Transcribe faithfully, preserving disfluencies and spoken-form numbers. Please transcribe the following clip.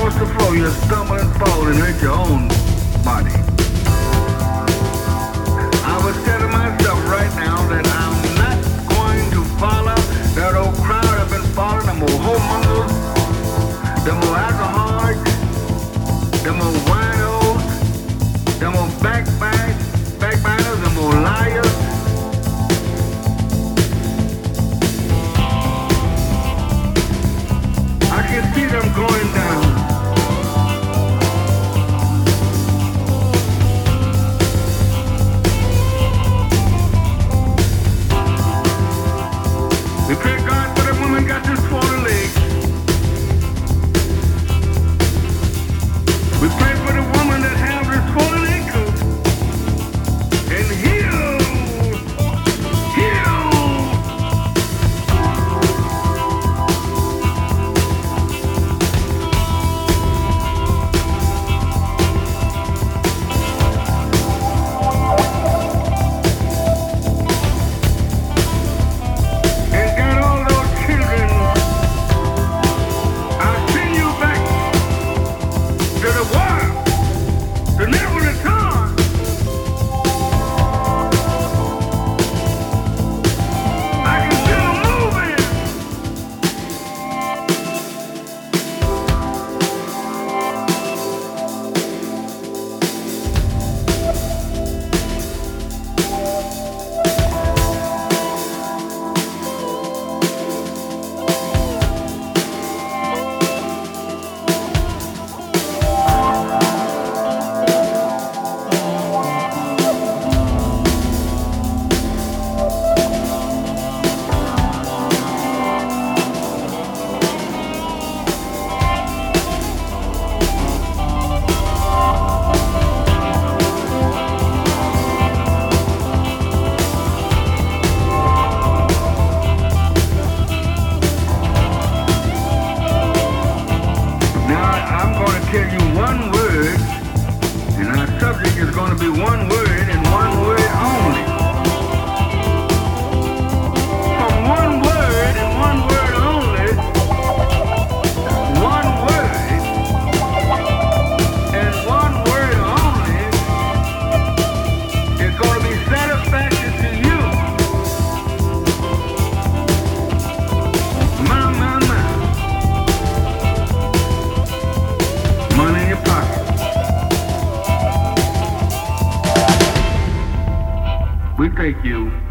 across the floor, you stumble and fall and hurt your own body. I was telling myself right now that I'm not going to follow that old crowd I've been following, them old homongers, them old alcoholics, them old winos, them old backbite, backbiters, them old liars. I can see them going down. We pray God for the woman got this swollen legs. We pray for the woman that have this swollen ankles. And heal, heal. And got all those children. I'll send you back to the world, to never return. I can see them moving. Now I'm going to tell you one word, and our subject is going to be one word and one word only. From one word and one word only, one word and one word only is going to be satisfaction to you. My, my, my. Money in your pocket. We thank you.